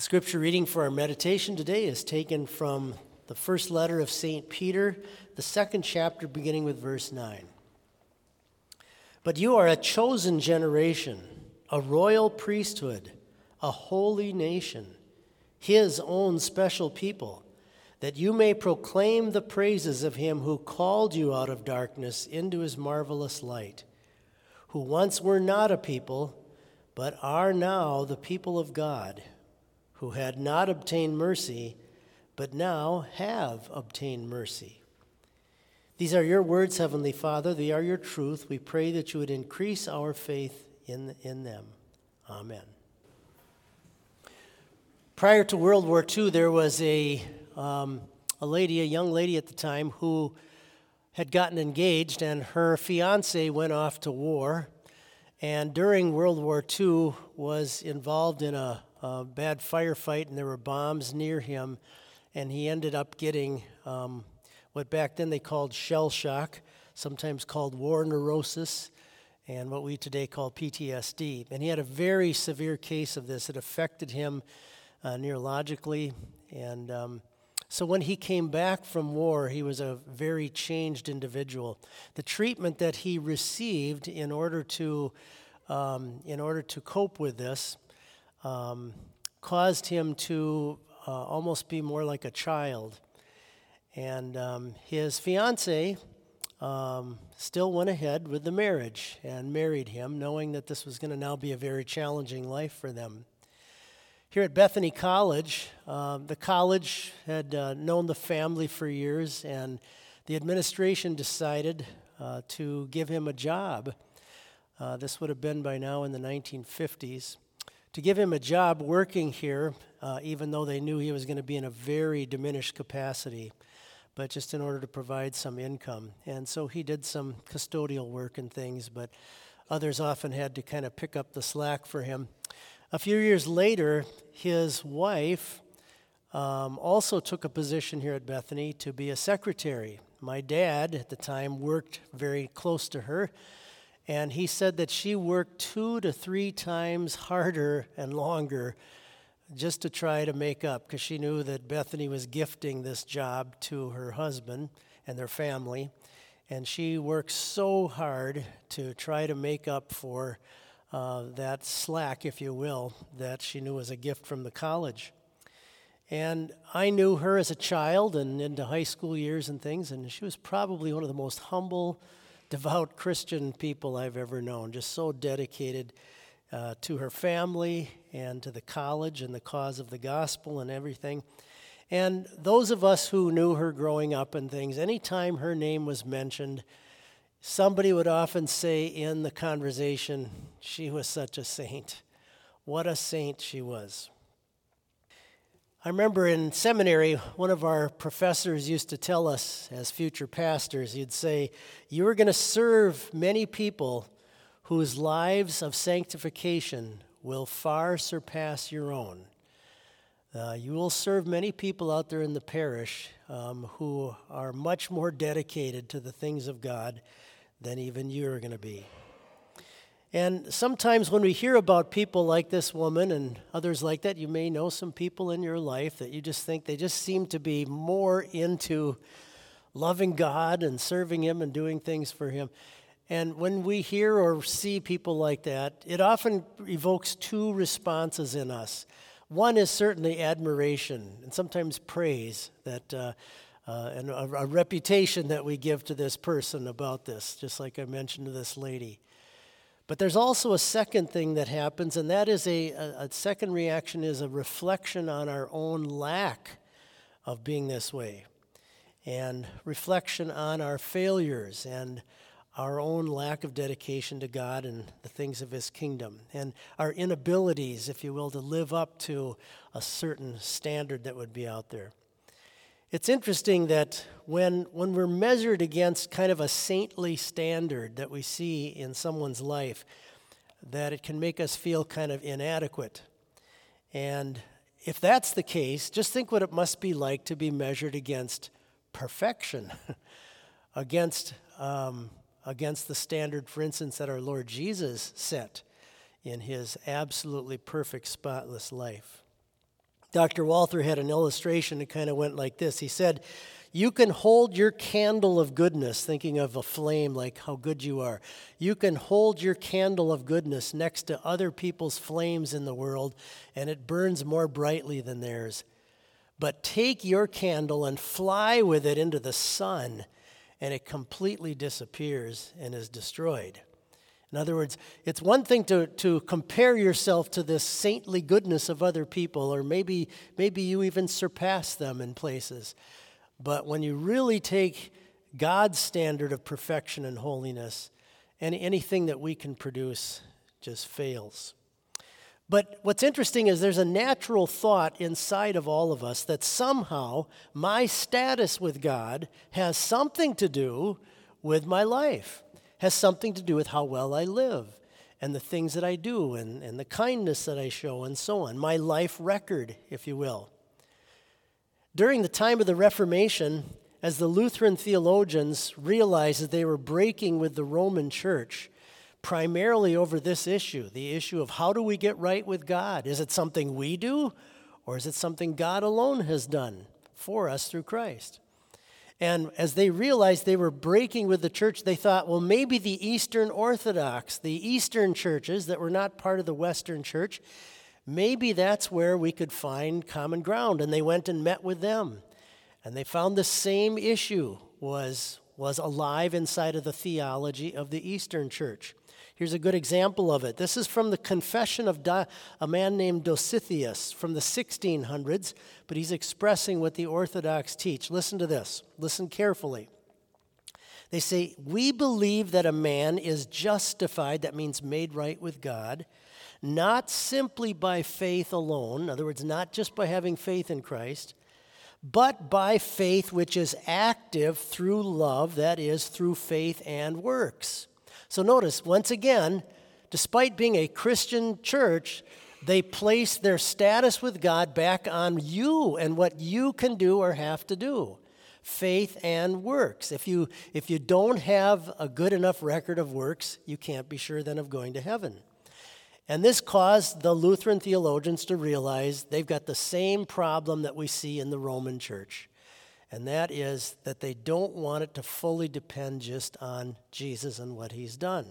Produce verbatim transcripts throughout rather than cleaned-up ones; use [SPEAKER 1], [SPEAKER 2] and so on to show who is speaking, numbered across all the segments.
[SPEAKER 1] The scripture reading for our meditation today is taken from the first letter of Saint Peter, the second chapter, beginning with verse nine. But you are a chosen generation, a royal priesthood, a holy nation, his own special people, that you may proclaim the praises of him who called you out of darkness into his marvelous light, who once were not a people, but are now the people of God, who had not obtained mercy, but now have obtained mercy. These are your words, Heavenly Father. They are your truth. We pray that you would increase our faith in, in them. Amen. Prior to World War Two, there was a, um, a lady, a young lady at the time, who had gotten engaged, and her fiancé went off to war, and during World War Two was involved in a A bad firefight, and there were bombs near him, and he ended up getting um, what back then they called shell shock, sometimes called war neurosis, and what we today call P T S D. And he had a very severe case of this. It affected him uh, neurologically, and um, so when he came back from war, he was a very changed individual. The treatment that he received in order to um, in order to cope with this Um, caused him to uh, almost be more like a child. And um, his fiancée um, still went ahead with the marriage and married him, knowing that this was going to now be a very challenging life for them. Here at Bethany College, uh, the college had uh, known the family for years, and the administration decided uh, to give him a job. Uh, this would have been by now in the nineteen fifties. To give him a job working here, uh, even though they knew he was going to be in a very diminished capacity, but just in order to provide some income. And so he did some custodial work and things, but others often had to kind of pick up the slack for him. A few years later, his wife um, also took a position here at Bethany to be a secretary. My dad, at the time, worked very close to her, and he said that she worked two to three times harder and longer just to try to make up, because she knew that Bethany was gifting this job to her husband and their family. And she worked so hard to try to make up for uh, that slack, if you will, that she knew was a gift from the college. And I knew her as a child and into high school years and things, and she was probably one of the most humble, devout Christian people I've ever known, just so dedicated uh, to her family and to the college and the cause of the gospel and everything. And those of us who knew her growing up and things, anytime her name was mentioned, somebody would often say in the conversation, she was such a saint. What a saint she was. I remember in seminary, one of our professors used to tell us as future pastors, he'd say, you are going to serve many people whose lives of sanctification will far surpass your own. Uh, you will serve many people out there in the parish um, who are much more dedicated to the things of God than even you are going to be. And sometimes when we hear about people like this woman and others like that, you may know some people in your life that you just think they just seem to be more into loving God and serving him and doing things for him. And when we hear or see people like that, it often evokes two responses in us. One is certainly admiration and sometimes praise that uh, uh, and a, a reputation that we give to this person about this, just like I mentioned to this lady. But there's also a second thing that happens, and that is a, a, a second reaction is a reflection on our own lack of being this way, and reflection on our failures and our own lack of dedication to God and the things of his kingdom, and our inabilities, if you will, to live up to a certain standard that would be out there. It's interesting that when when we're measured against kind of a saintly standard that we see in someone's life, that it can make us feel kind of inadequate. And if that's the case, just think what it must be like to be measured against perfection, against um, against the standard, for instance, that our Lord Jesus set in his absolutely perfect, spotless life. Doctor Walther had an illustration that kind of went like this. He said, you can hold your candle of goodness, thinking of a flame like how good you are. You can hold your candle of goodness next to other people's flames in the world, and it burns more brightly than theirs. But take your candle and fly with it into the sun, and it completely disappears and is destroyed. In other words, it's one thing to, to compare yourself to this saintly goodness of other people, or maybe, maybe you even surpass them in places. But when you really take God's standard of perfection and holiness, any, anything that we can produce just fails. But what's interesting is there's a natural thought inside of all of us that somehow my status with God has something to do with my life, has something to do with how well I live and the things that I do and, and the kindness that I show and so on, my life record, if you will. During the time of the Reformation, as the Lutheran theologians realized that they were breaking with the Roman Church, primarily over this issue, the issue of how do we get right with God? Is it something we do, or is it something God alone has done for us through Christ? And as they realized they were breaking with the church, they thought, well, maybe the Eastern Orthodox, the Eastern churches that were not part of the Western church, maybe that's where we could find common ground. And they went and met with them. And they found the same issue was, was alive inside of the theology of the Eastern church. Here's a good example of it. This is from the Confession of Do- a man named Dositheus from the sixteen hundreds, but he's expressing what the Orthodox teach. Listen to this. Listen carefully. They say, we believe that a man is justified, that means made right with God, not simply by faith alone, in other words, not just by having faith in Christ, but by faith which is active through love, that is, through faith and works. So notice, once again, despite being a Christian church, they place their status with God back on you and what you can do or have to do. Faith and works. If you, if you don't have a good enough record of works, you can't be sure then of going to heaven. And this caused the Lutheran theologians to realize they've got the same problem that we see in the Roman church. And that is that they don't want it to fully depend just on Jesus and what he's done.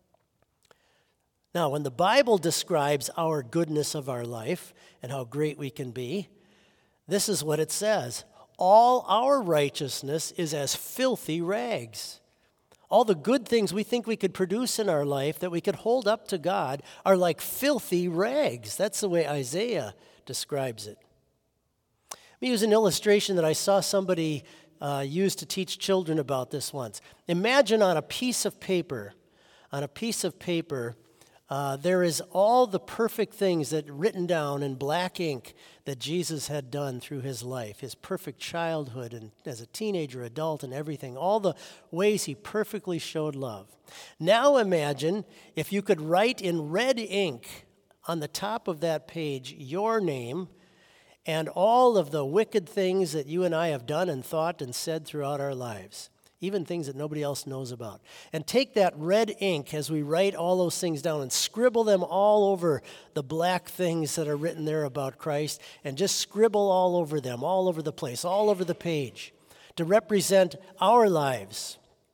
[SPEAKER 1] Now, when the Bible describes our goodness of our life and how great we can be, this is what it says. All our righteousness is as filthy rags. All the good things we think we could produce in our life that we could hold up to God are like filthy rags. That's the way Isaiah describes it. Let me use an illustration that I saw somebody uh, use to teach children about this once. Imagine on a piece of paper, on a piece of paper, uh, there is all the perfect things that written down in black ink that Jesus had done through his life, his perfect childhood and as a teenager, adult, and everything, all the ways he perfectly showed love. Now imagine if you could write in red ink on the top of that page your name and all of the wicked things that you and I have done and thought and said throughout our lives, even things that nobody else knows about. And take that red ink as we write all those things down and scribble them all over the black things that are written there about Christ, and just scribble all over them, all over the place, all over the page, to represent our lives.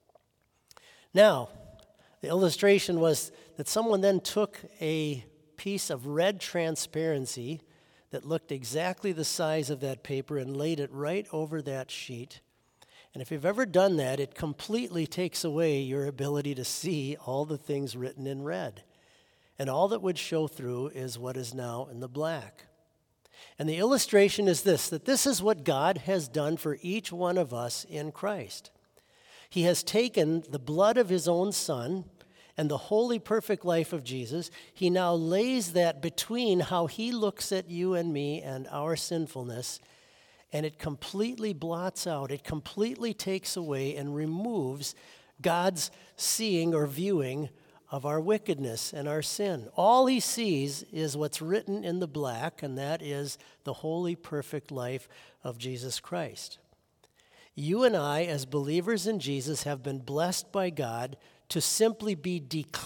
[SPEAKER 1] Now, the illustration was that someone then took a piece of red transparency that looked exactly the size of that paper and laid it right over that sheet. And if you've ever done that, it completely takes away your ability to see all the things written in red. And all that would show through is what is now in the black. And the illustration is this, that this is what God has done for each one of us in Christ. He has taken the blood of his own Son and the holy, perfect life of Jesus. He now lays that between how he looks at you and me and our sinfulness, and it completely blots out, it completely takes away and removes God's seeing or viewing of our wickedness and our sin. All he sees is what's written in the black, and that is the holy, perfect life of Jesus Christ. You and I, as believers in Jesus, have been blessed by God to simply be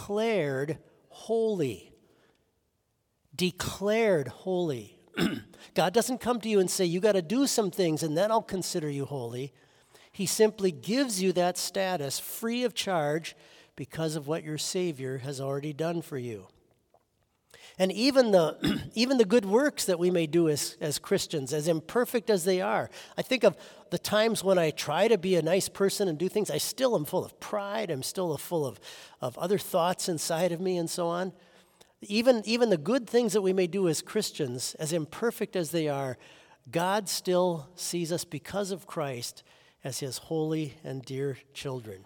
[SPEAKER 1] declared holy. Declared holy. God doesn't come to you and say, you got to do some things and then I'll consider you holy. He simply gives you that status free of charge because of what your Savior has already done for you. And even the even the good works that we may do as, as Christians, as imperfect as they are. I think of the times when I try to be a nice person and do things, I still am full of pride. I'm still full of, of other thoughts inside of me and so on. Even, even the good things that we may do as Christians, as imperfect as they are, God still sees us because of Christ as his holy and dear children.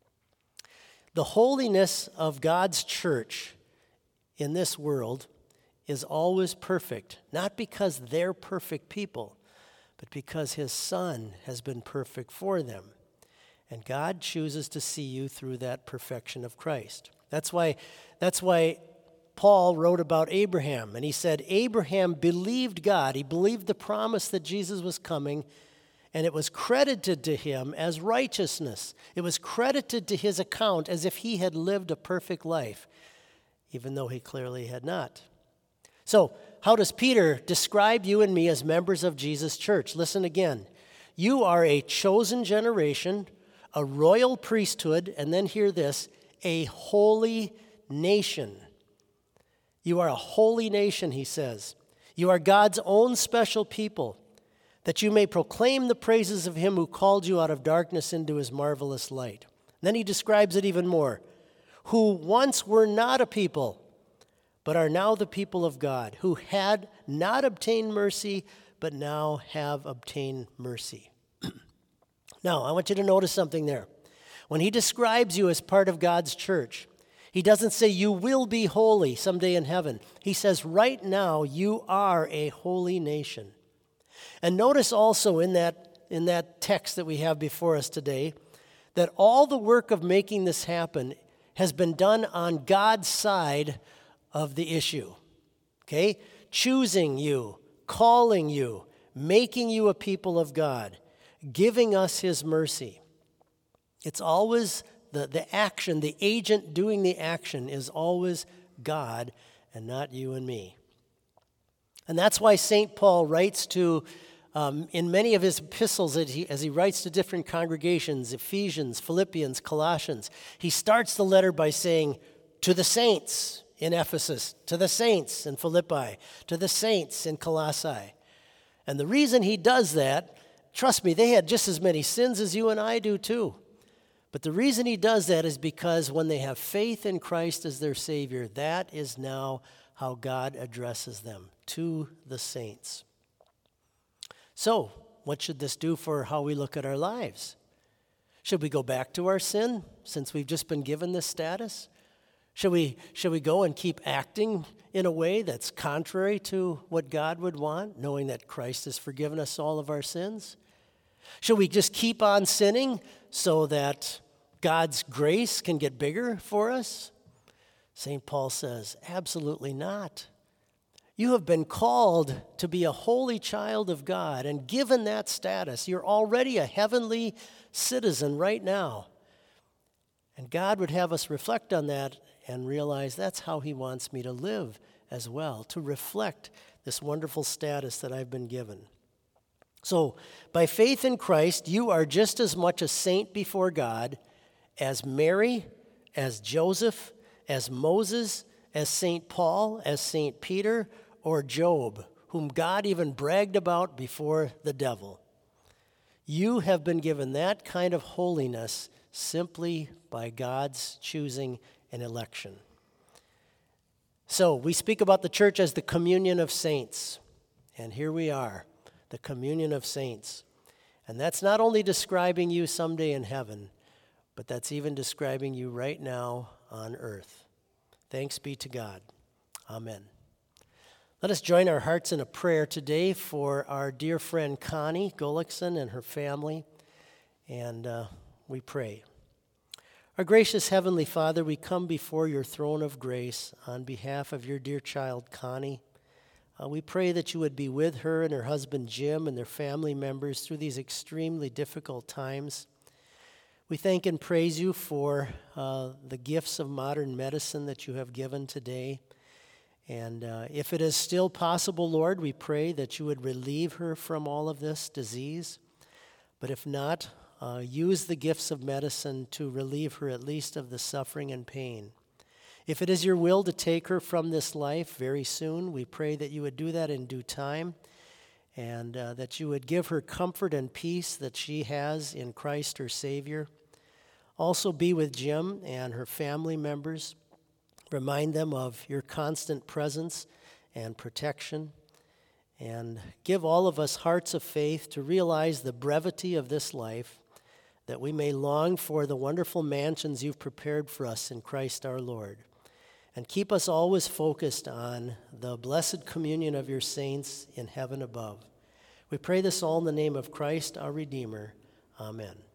[SPEAKER 1] The holiness of God's church in this world is always perfect, not because they're perfect people, but because his Son has been perfect for them. And God chooses to see you through that perfection of Christ. That's why, that's why Paul wrote about Abraham, and he said, Abraham believed God. He believed the promise that Jesus was coming, and it was credited to him as righteousness. It was credited to his account as if he had lived a perfect life, even though he clearly had not. So, how does Peter describe you and me as members of Jesus' church? Listen again. You are a chosen generation, a royal priesthood, and then hear this, a holy nation. You are a holy nation, he says. You are God's own special people, that you may proclaim the praises of him who called you out of darkness into his marvelous light. And then he describes it even more. Who once were not a people, but are now the people of God, who had not obtained mercy, but now have obtained mercy. Now, I want you to notice something there. When he describes you as part of God's church, he doesn't say you will be holy someday in heaven. He says right now you are a holy nation. And notice also in that, in that text that we have before us today, that all the work of making this happen has been done on God's side of the issue, okay? Choosing you, calling you, making you a people of God, giving us his mercy. It's always the, the action, the agent doing the action is always God and not you and me. And that's why Saint Paul writes to, um, in many of his epistles as he, as he writes to different congregations, Ephesians, Philippians, Colossians, he starts the letter by saying, to the saints in Ephesus, to the saints in Philippi, to the saints in Colossae. And the reason he does that, trust me, they had just as many sins as you and I do too. But the reason he does that is because when they have faith in Christ as their Savior, that is now how God addresses them, to the saints. So, what should this do for how we look at our lives? Should we go back to our sin since we've just been given this status? Should we, should we go and keep acting in a way that's contrary to what God would want, knowing that Christ has forgiven us all of our sins? Should we just keep on sinning so that God's grace can get bigger for us? Saint Paul says, absolutely not. You have been called to be a holy child of God, and given that status, you're already a heavenly citizen right now. And God would have us reflect on that and realize that's how he wants me to live as well, to reflect this wonderful status that I've been given. So, by faith in Christ, you are just as much a saint before God as Mary, as Joseph, as Moses, as Saint Paul, as Saint Peter, or Job, whom God even bragged about before the devil. You have been given that kind of holiness simply by God's choosing and election. So, we speak about the church as the communion of saints. And here we are, the communion of saints. And that's not only describing you someday in heaven, but that's even describing you right now on earth. Thanks be to God. Amen. Let us join our hearts in a prayer today for our dear friend Connie Gullickson and her family. And uh, we pray. Our gracious Heavenly Father, we come before your throne of grace on behalf of your dear child Connie. Uh, we pray that you would be with her and her husband Jim and their family members through these extremely difficult times. We thank and praise you for uh, the gifts of modern medicine that you have given today. And uh, if it is still possible, Lord, we pray that you would relieve her from all of this disease. But if not, uh, use the gifts of medicine to relieve her at least of the suffering and pain. If it is your will to take her from this life very soon, we pray that you would do that in due time, and uh, that you would give her comfort and peace that she has in Christ her Savior. Also be with Jim and her family members. Remind them of your constant presence and protection. And give all of us hearts of faith to realize the brevity of this life, that we may long for the wonderful mansions you've prepared for us in Christ our Lord. And keep us always focused on the blessed communion of your saints in heaven above. We pray this all in the name of Christ, our Redeemer. Amen.